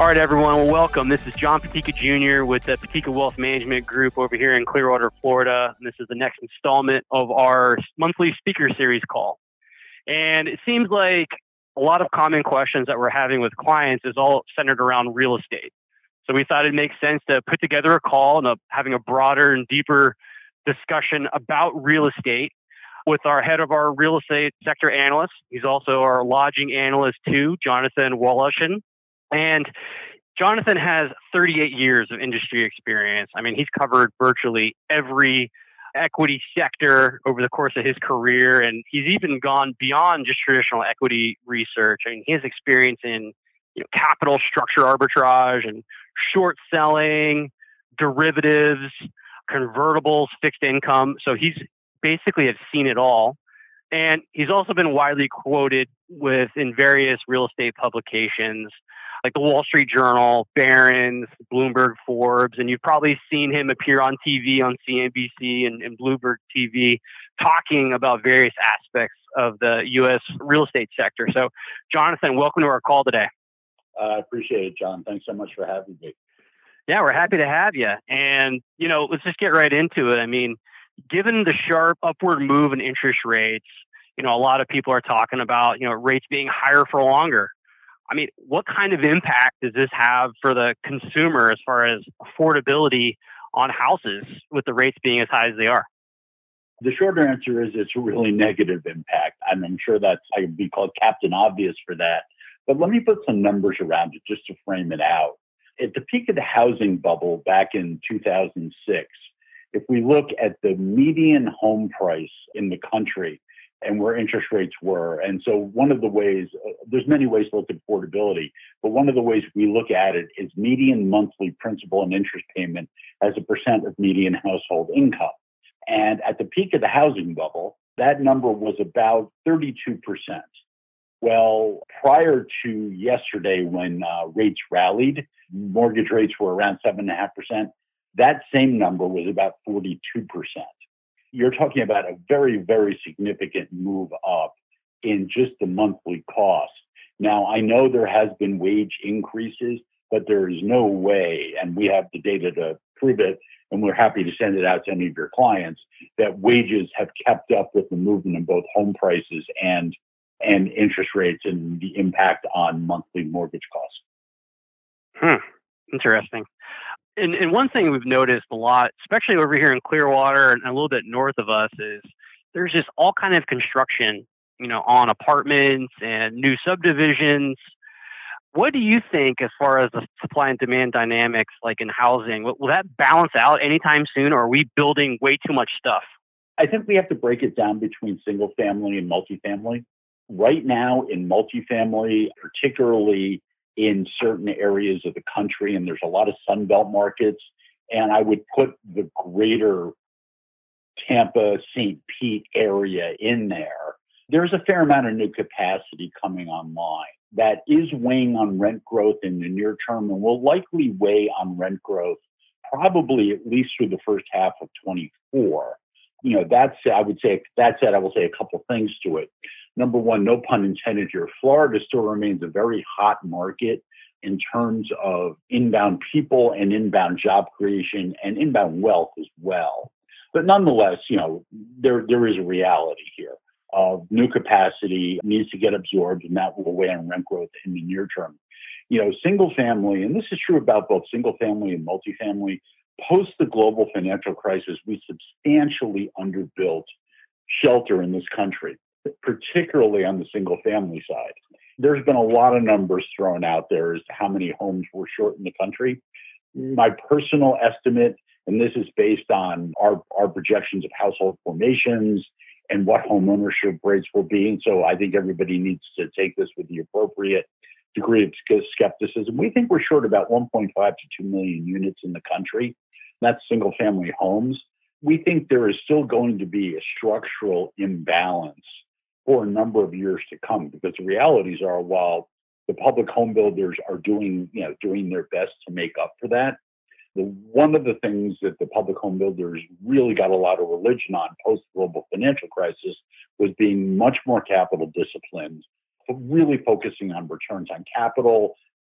All right, everyone. Well, welcome. This is John Patika Jr. with the Patika Wealth Management Group over here in Clearwater, Florida. And this is the next installment of our monthly speaker series call. And it seems like a lot of common questions that we're having with clients is all centered around real estate. So we thought it'd make sense to put together a call and having a broader and deeper discussion about real estate with our head of our real estate sector analyst. He's also our lodging analyst too, Jonathan Woloshin. And Jonathan has 38 years of industry experience. I mean, he's covered virtually every equity sector over the course of his career, and he's even gone beyond just traditional equity research. I mean, he has experience in capital structure arbitrage and short selling, derivatives, convertibles, fixed income. So he's basically have seen it all. And he's also been widely quoted in various real estate publications like the Wall Street Journal, Barron's, Bloomberg, Forbes, and you've probably seen him appear on TV on CNBC and Bloomberg TV talking about various aspects of the U.S. real estate sector. So, Jonathan, welcome to our call today. I appreciate it, John. Thanks so much for having me. Yeah, we're happy to have you. And, let's just get right into it. I mean, given the sharp upward move in interest rates, a lot of people are talking about, rates being higher for longer. I mean, what kind of impact does this have for the consumer as far as affordability on houses with the rates being as high as they are? The shorter answer is it's a really negative impact. I'm sure I could be called Captain Obvious for that. But let me put some numbers around it just to frame it out. At the peak of the housing bubble back in 2006, if we look at the median home price in the country and where interest rates were. And so one of the ways, there's many ways to look at affordability, but one of the ways we look at it is median monthly principal and interest payment as a percent of median household income. And at the peak of the housing bubble, that number was about 32%. Well, prior to yesterday when rates rallied, mortgage rates were around 7.5%. That same number was about 42%. You're talking about a very, very significant move up in just the monthly cost. Now, I know there has been wage increases, but there is no way, and we have the data to prove it, and we're happy to send it out to any of your clients, that wages have kept up with the movement in both home prices and interest rates and the impact on monthly mortgage costs. Interesting. And one thing we've noticed a lot, especially over here in Clearwater and a little bit north of us, is there's just all kind of construction, on apartments and new subdivisions. What do you think as far as the supply and demand dynamics, like in housing? Will that balance out anytime soon, or are we building way too much stuff? I think we have to break it down between single family and multifamily. Right now in multifamily, particularly in certain areas of the country, and there's a lot of Sunbelt markets, and I would put the greater Tampa, St. Pete area in there. There's a fair amount of new capacity coming online that is weighing on rent growth in the near term and will likely weigh on rent growth probably at least through the first half of 24. That said, I will say a couple of things to it. Number one, no pun intended here, Florida still remains a very hot market in terms of inbound people and inbound job creation and inbound wealth as well. But nonetheless, there is a reality here of new capacity needs to get absorbed, and that will weigh on rent growth in the near term. Single family, and this is true about both single family and multifamily, post the global financial crisis, we substantially underbuilt shelter in this country, particularly on the single family side. There's been a lot of numbers thrown out there as to how many homes we're short in the country. My personal estimate, and this is based on our projections of household formations and what home ownership rates will be. And so I think everybody needs to take this with the appropriate degree of skepticism. We think we're short about 1.5 to 2 million units in the country. That's single family homes. We think there is still going to be a structural imbalance for a number of years to come, because the realities are, while the public home builders are doing their best to make up for that, one of the things that the public home builders really got a lot of religion on post-global financial crisis was being much more capital disciplined, really focusing on returns on capital,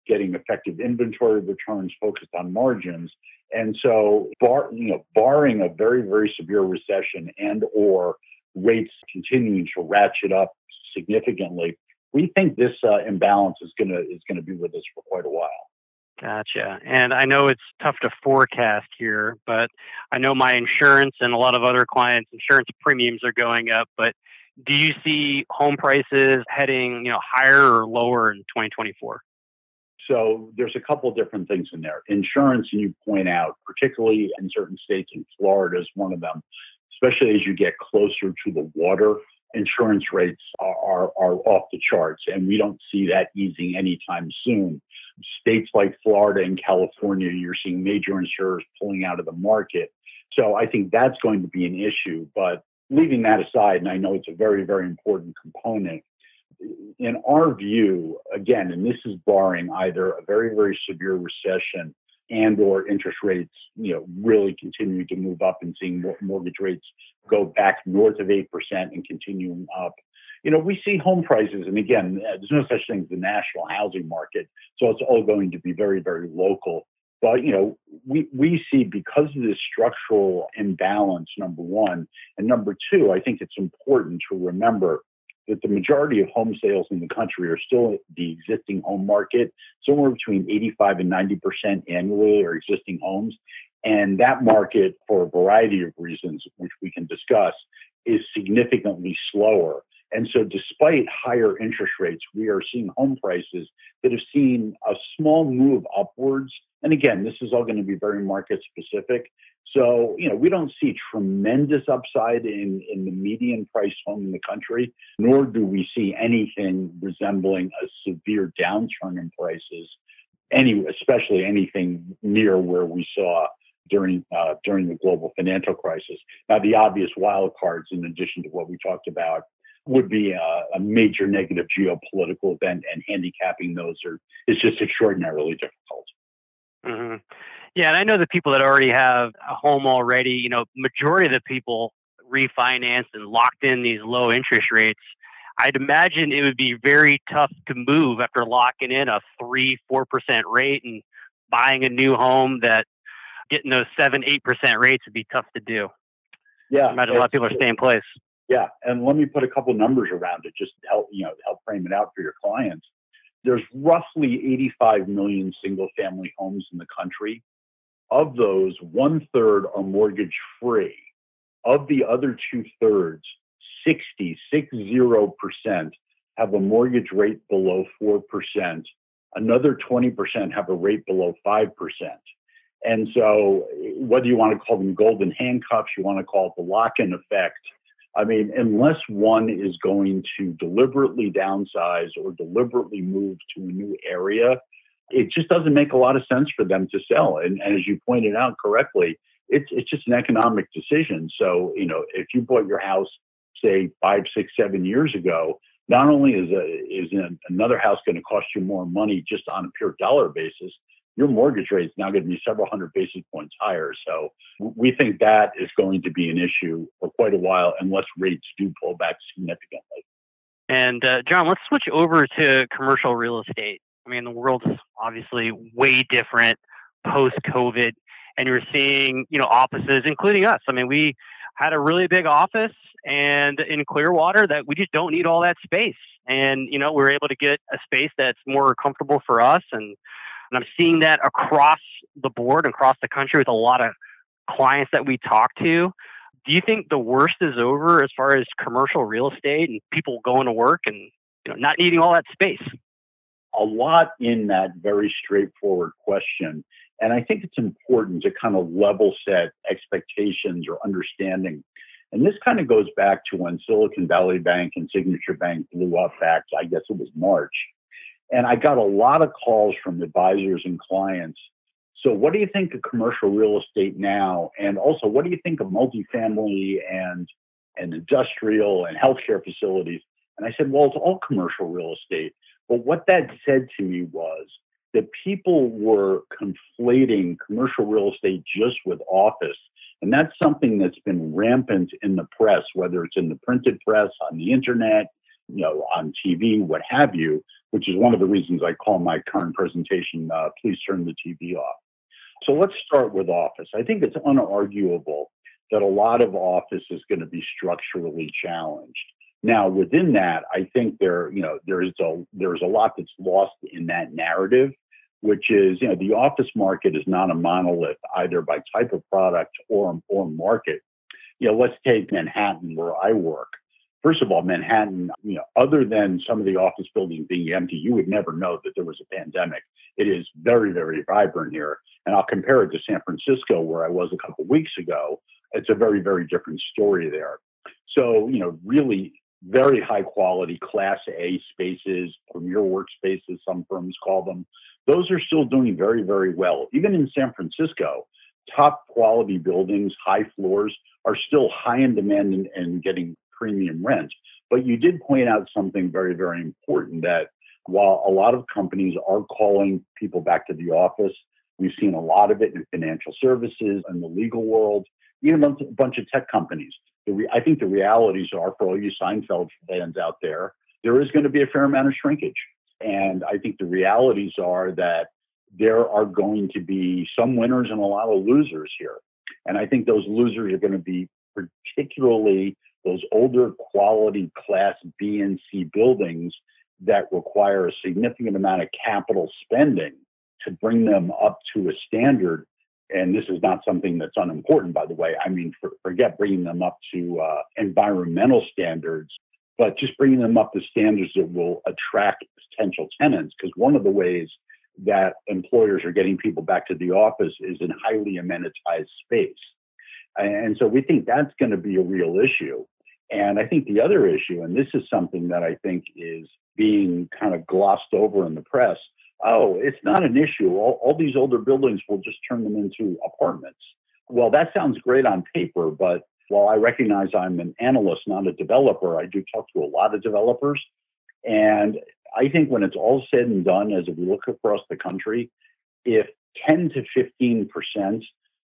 getting effective inventory returns, focused on margins. And so, barring a very, very severe recession and or rates continuing to ratchet up significantly, we think this imbalance is gonna be with us for quite a while. Gotcha. And I know it's tough to forecast here, but I know my insurance and a lot of other clients' insurance premiums are going up. But do you see home prices heading, higher or lower in 2024? So there's a couple of different things in there. Insurance, and you point out, particularly in certain states, and Florida is one of them, especially as you get closer to the water, insurance rates are off the charts, and we don't see that easing anytime soon. States like Florida and California, you're seeing major insurers pulling out of the market. So I think that's going to be an issue. But leaving that aside, and I know it's a very, very important component, in our view, again, and this is barring either a very, very severe recession and or interest rates, really continuing to move up and seeing mortgage rates go back north of 8% and continuing up. We see home prices, and again, there's no such thing as the national housing market, so it's all going to be very, very local. But, we see, because of this structural imbalance, number one, and number two, I think it's important to remember that the majority of home sales in the country are still the existing home market. Somewhere between 85 and 90% annually are existing homes. And that market, for a variety of reasons, which we can discuss, is significantly slower. And so despite higher interest rates, we are seeing home prices that have seen a small move upwards. And again, this is all going to be very market specific. So, we don't see tremendous upside in the median price home in the country, nor do we see anything resembling a severe downturn in prices, especially anything near where we saw during the global financial crisis. Now, the obvious wild cards, in addition to what we talked about, would be a major negative geopolitical event, and handicapping those is just extraordinarily difficult. Mm-hmm. Yeah, and I know the people that already have a home already, majority of the people refinanced and locked in these low interest rates. I'd imagine it would be very tough to move after locking in a 3-4% rate and buying a new home. That getting those 7-8% rates would be tough to do. Yeah, I imagine a lot of people are staying in place. Yeah, and let me put a couple numbers around it just to help frame it out for your clients. There's roughly 85 million single-family homes in the country. Of those, 1/3 are mortgage-free. Of the other 2/3, 60% have a mortgage rate below 4%. Another 20% have a rate below 5%. And so whether you want to call them golden handcuffs, you want to call it the lock-in effect, I mean, unless one is going to deliberately downsize or deliberately move to a new area, it just doesn't make a lot of sense for them to sell. And as you pointed out correctly, it's just an economic decision. So, if you bought your house, say 5, 6, 7 years ago, not only is another house going to cost you more money just on a pure dollar basis, your mortgage rate is now going to be several hundred basis points higher. So we think that is going to be an issue for quite a while unless rates do pull back significantly. And John, let's switch over to commercial real estate. I mean, the world's obviously way different post-COVID, and you're seeing, offices, including us. I mean, we had a really big office and in Clearwater that we just don't need all that space. And, we're able to get a space that's more comfortable for us. And I'm seeing that across the board, across the country with a lot of clients that we talk to. Do you think the worst is over as far as commercial real estate and people going to work and, not needing all that space? A lot in that very straightforward question. And I think it's important to kind of level set expectations or understanding. And this kind of goes back to when Silicon Valley Bank and Signature Bank blew up back, I guess it was March. And I got a lot of calls from advisors and clients. So what do you think of commercial real estate now? And also, what do you think of multifamily and industrial and healthcare facilities? And I said, well, it's all commercial real estate. But what that said to me was that people were conflating commercial real estate just with office. And that's something that's been rampant in the press, whether it's in the printed press, on the internet, on TV, what have you, which is one of the reasons I call my current presentation, Please Turn the TV Off. So let's start with office. I think it's unarguable that a lot of office is going to be structurally challenged. Now, within that, I think there's a lot that's lost in that narrative, which is, the office market is not a monolith either by type of product or market. Let's take Manhattan, where I work. First of all, Manhattan, other than some of the office buildings being empty, you would never know that there was a pandemic. It is very, very vibrant here. And I'll compare it to San Francisco, where I was a couple of weeks ago. It's a very, very different story there. So, really very high quality Class A spaces, premier workspaces, some firms call them. Those are still doing very, very well. Even in San Francisco, top quality buildings, high floors are still high in demand and getting premium rent. But you did point out something very, very important, that while a lot of companies are calling people back to the office, we've seen a lot of it in financial services and the legal world, even a bunch of tech companies. I think the realities are, for all you Seinfeld fans out there is going to be a fair amount of shrinkage. And I think the realities are that there are going to be some winners and a lot of losers here. And I think those losers are going to be particularly those older quality Class B and C buildings that require a significant amount of capital spending to bring them up to a standard. And this is not something that's unimportant, by the way. I mean, forget bringing them up to environmental standards, but just bringing them up to standards that will attract potential tenants. Because one of the ways that employers are getting people back to the office is in highly amenitized space. And so we think that's going to be a real issue. And I think the other issue, and this is something that I think is being kind of glossed over in the press, it's not an issue. All these older buildings, will just turn them into apartments. Well, that sounds great on paper, but while I recognize I'm an analyst, not a developer, I do talk to a lot of developers. And I think when it's all said and done, as we look across the country, if 10 to 15%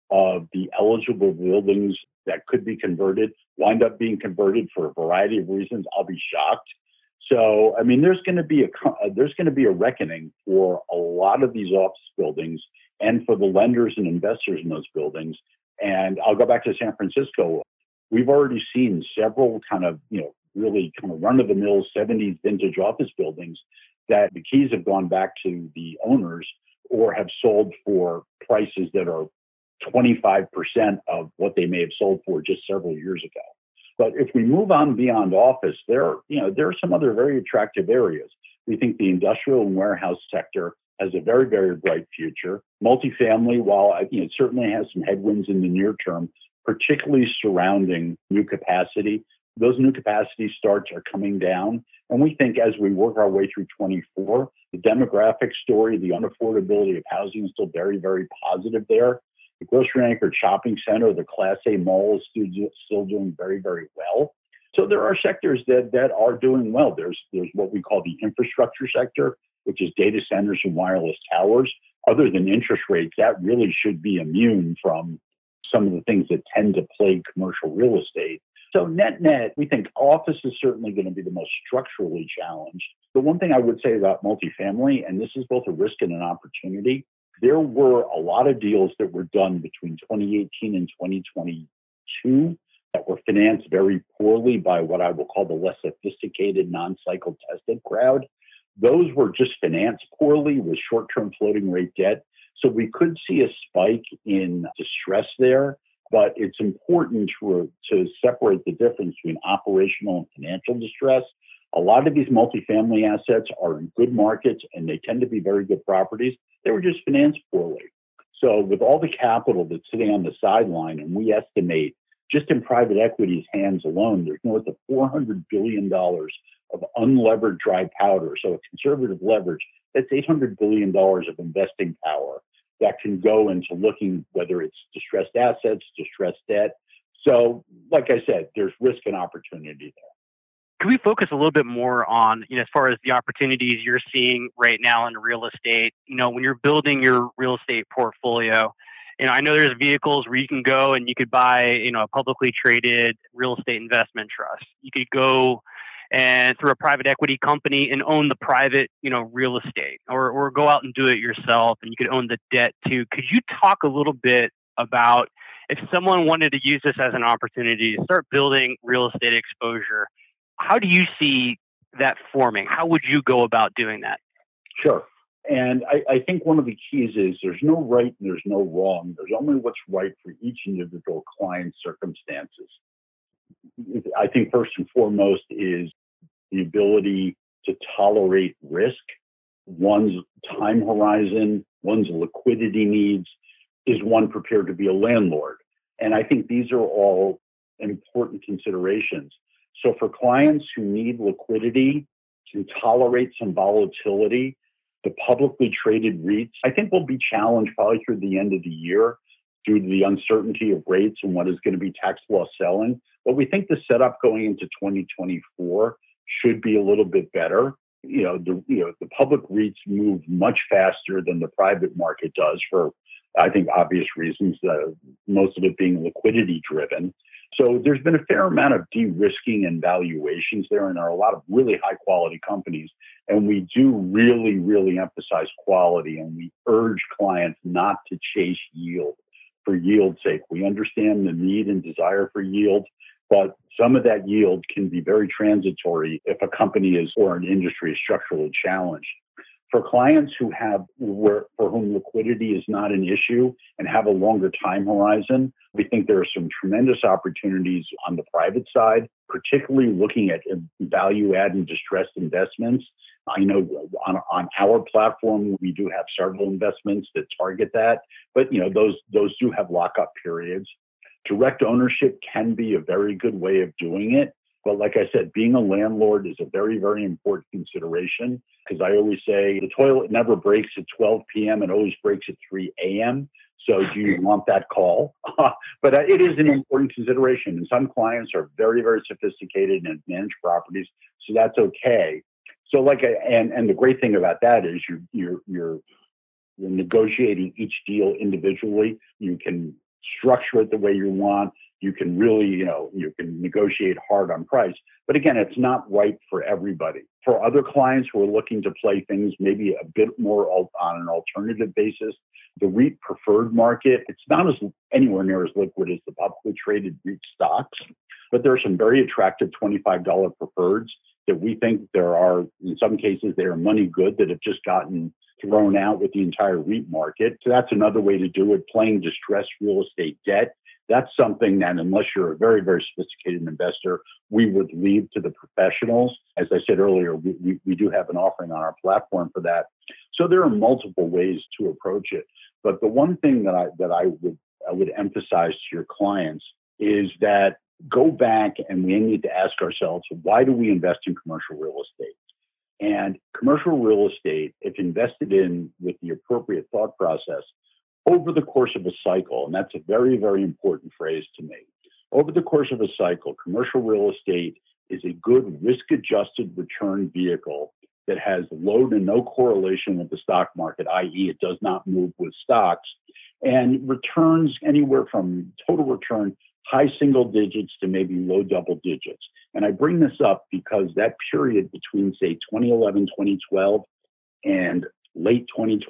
of the eligible buildings that could be converted wind up being converted for a variety of reasons, I'll be shocked. So, I mean, there's going to be a reckoning for a lot of these office buildings and for the lenders and investors in those buildings. And I'll go back to San Francisco. We've already seen several kind of, really kind of run-of-the-mill 70s vintage office buildings that the keys have gone back to the owners or have sold for prices that are 25% of what they may have sold for just several years ago. But if we move on beyond office, there are some other very attractive areas. We think the industrial and warehouse sector has a very, very bright future. Multifamily, while it certainly has some headwinds in the near term, particularly surrounding new capacity, those new capacity starts are coming down. And we think as we work our way through 24, the demographic story, the unaffordability of housing is still very, very positive there. The grocery anchored shopping center, the Class A mall is still doing very, very well. So there are sectors that are doing well. There's what we call the infrastructure sector, which is data centers and wireless towers. Other than interest rates, that really should be immune from some of the things that tend to plague commercial real estate. So net, we think office is certainly going to be the most structurally challenged. The one thing I would say about multifamily, and this is both a risk and an opportunity, there were a lot of deals that were done between 2018 and 2022 that were financed very poorly by what I will call the less sophisticated, non-cycle tested crowd. Those were just financed poorly with short-term floating rate debt. So we could see a spike in distress there, but it's important to separate the difference between operational and financial distress. A lot of these multifamily assets are in good markets and they tend to be very good properties. They were just financed poorly. So with all the capital that's sitting on the sideline, and we estimate just in private equity's hands alone, there's north of $400 billion of unlevered dry powder. So a conservative leverage, that's $800 billion of investing power that can go into looking whether it's distressed assets, distressed debt. So like I said, there's risk and opportunity there. Can we focus a little bit more on, as far as the opportunities you're seeing right now in real estate? When you're building your real estate portfolio, I know there's vehicles where you can go and you could buy, a publicly traded real estate investment trust. You could go and through a private equity company and own the private, real estate, or go out and do it yourself and you could own the debt too. Could you talk a little bit about if someone wanted to use this as an opportunity to start building real estate exposure, how do you see that forming? How would you go about doing that? Sure. And I think one of the keys is there's no right and there's no wrong. There's only what's right for each individual client's circumstances. I think first and foremost is the ability to tolerate risk, one's time horizon, one's liquidity needs. Is one prepared to be a landlord? And I think these are all important considerations. So for clients who need liquidity, can tolerate some volatility, the publicly traded REITs, I think will be challenged probably through the end of the year due to the uncertainty of rates and what is going to be tax loss selling. But we think the setup going into 2024 should be a little bit better. The public REITs move much faster than the private market does for, I think, obvious reasons, most of it being liquidity driven. So there's been a fair amount of de-risking and valuations there, and there are a lot of really high quality companies. And we do really, really emphasize quality, and we urge clients not to chase yield for yield's sake. We understand the need and desire for yield, but some of that yield can be very transitory if a company is or an industry is structurally challenged. For clients for whom liquidity is not an issue and have a longer time horizon, we think there are some tremendous opportunities on the private side, particularly looking at value add and distressed investments. I know on our platform, we do have several investments that target that, but those do have lockup periods. Direct ownership can be a very good way of doing it. But like I said, being a landlord is a very, very important consideration, because I always say the toilet never breaks at 12 p.m. It always breaks at 3 a.m. So do you want that call? But it is an important consideration. And some clients are very, very sophisticated and manage properties, so that's okay. So and the great thing about that is you're negotiating each deal individually. You can structure it the way you want. You can really, you can negotiate hard on price. But again, it's not right for everybody. For other clients who are looking to play things maybe a bit more on an alternative basis, the REIT preferred market, it's not anywhere near as liquid as the publicly traded REIT stocks, but there are some very attractive $25 preferreds that we think there are, in some cases, they are money good that have just gotten thrown out with the entire REIT market. So that's another way to do it, playing distressed real estate debt. That's something that, unless you're a very, very sophisticated investor, we would leave to the professionals. As I said earlier, we do have an offering on our platform for that. So there are multiple ways to approach it. But the one thing that I would emphasize to your clients is that go back and we need to ask ourselves, why do we invest in commercial real estate? And commercial real estate, if invested in with the appropriate thought process, over the course of a cycle, and that's a very, very important phrase to me, over the course of a cycle, commercial real estate is a good risk-adjusted return vehicle that has low to no correlation with the stock market, i.e. it does not move with stocks, and returns anywhere from total return high single digits to maybe low double digits. And I bring this up because that period between, say, 2011, 2012 and late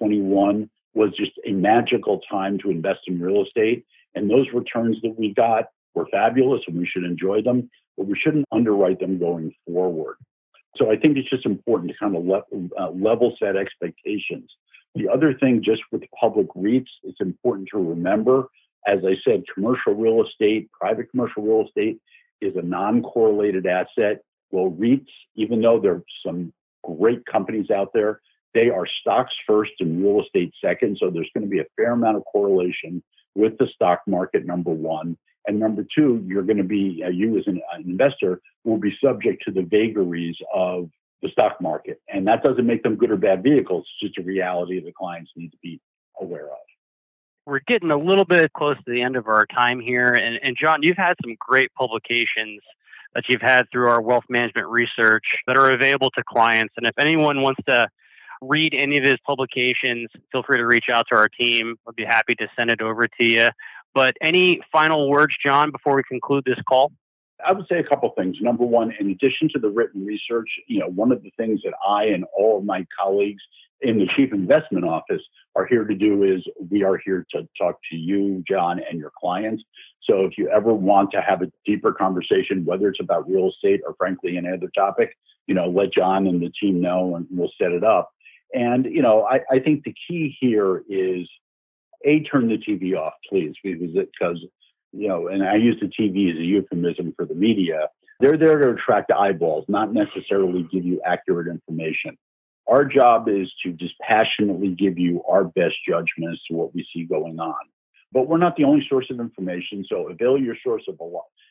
2021 was just a magical time to invest in real estate. And those returns that we got were fabulous and we should enjoy them, but we shouldn't underwrite them going forward. So I think it's just important to kind of level set expectations. The other thing, just with public REITs, it's important to remember, as I said, commercial real estate, private commercial real estate is a non-correlated asset. Well, REITs, even though there are some great companies out there, they are stocks first and real estate second. So there's going to be a fair amount of correlation with the stock market, number one. And number two, you're going to be, you as an investor will be subject to the vagaries of the stock market. And that doesn't make them good or bad vehicles. It's just a reality that clients need to be aware of. We're getting a little bit close to the end of our time here. And John, you've had some great publications that you've had through our wealth management research that are available to clients. And if anyone wants to read any of his publications, feel free to reach out to our team. We'll be happy to send it over to you. But any final words, John, before we conclude this call? I would say a couple things. Number one, in addition to the written research, one of the things that I and all of my colleagues in the Chief Investment Office are here to do is we are here to talk to you, John, and your clients. So if you ever want to have a deeper conversation, whether it's about real estate or frankly any other topic, let John and the team know and we'll set it up. And, I think the key here is turn the TV off, please, because and I use the TV as a euphemism for the media. They're there to attract eyeballs, not necessarily give you accurate information. Our job is to dispassionately give you our best judgment as to what we see going on. But we're not the only source of information, so avail yourself of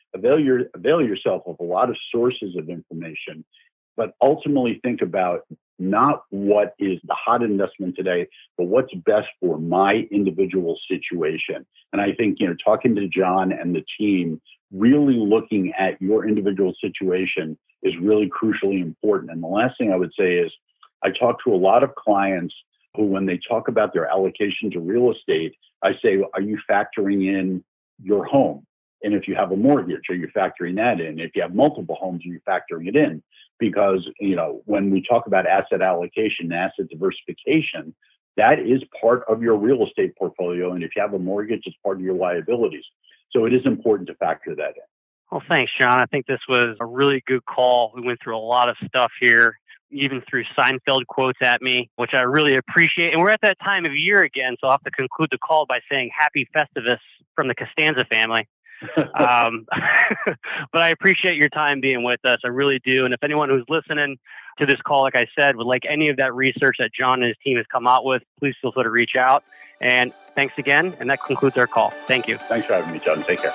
a lot of sources of information, but ultimately think about not what is the hot investment today, but what's best for my individual situation. And I think, talking to John and the team, really looking at your individual situation is really crucially important. And the last thing I would say is I talk to a lot of clients who, when they talk about their allocation to real estate, I say, are you factoring in your home? And if you have a mortgage, are you factoring that in? If you have multiple homes, are you factoring it in? Because, when we talk about asset allocation, asset diversification, that is part of your real estate portfolio. And if you have a mortgage, it's part of your liabilities. So it is important to factor that in. Well, thanks, John. I think this was a really good call. We went through a lot of stuff here, even threw Seinfeld quotes at me, which I really appreciate. And we're at that time of year again, so I'll have to conclude the call by saying Happy Festivus from the Costanza family. But I appreciate your time being with us. I really do. And if anyone who's listening to this call, like I said, would like any of that research that John and his team has come out with, please feel free to reach out. And thanks again. And that concludes our call. Thank you. Thanks for having me, John. Take care.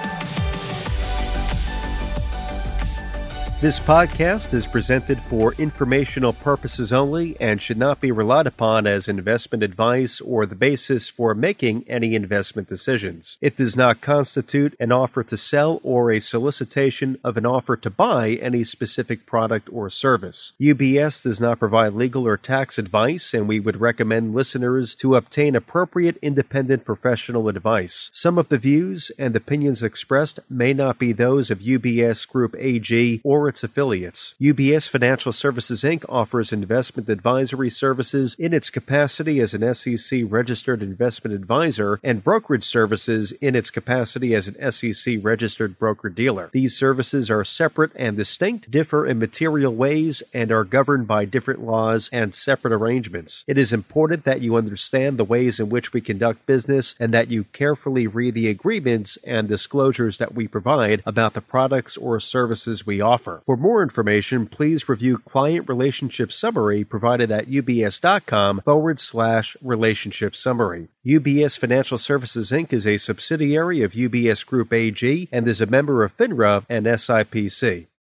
This podcast is presented for informational purposes only and should not be relied upon as investment advice or the basis for making any investment decisions. It does not constitute an offer to sell or a solicitation of an offer to buy any specific product or service. UBS does not provide legal or tax advice, and we would recommend listeners to obtain appropriate independent professional advice. Some of the views and opinions expressed may not be those of UBS Group AG or its affiliates. UBS Financial Services Inc. offers investment advisory services in its capacity as an SEC-registered investment advisor and brokerage services in its capacity as an SEC-registered broker-dealer. These services are separate and distinct, differ in material ways, and are governed by different laws and separate arrangements. It is important that you understand the ways in which we conduct business and that you carefully read the agreements and disclosures that we provide about the products or services we offer. For more information, please review Client Relationship Summary provided at ubs.com/relationship summary. UBS Financial Services Inc. is a subsidiary of UBS Group AG and is a member of FINRA and SIPC.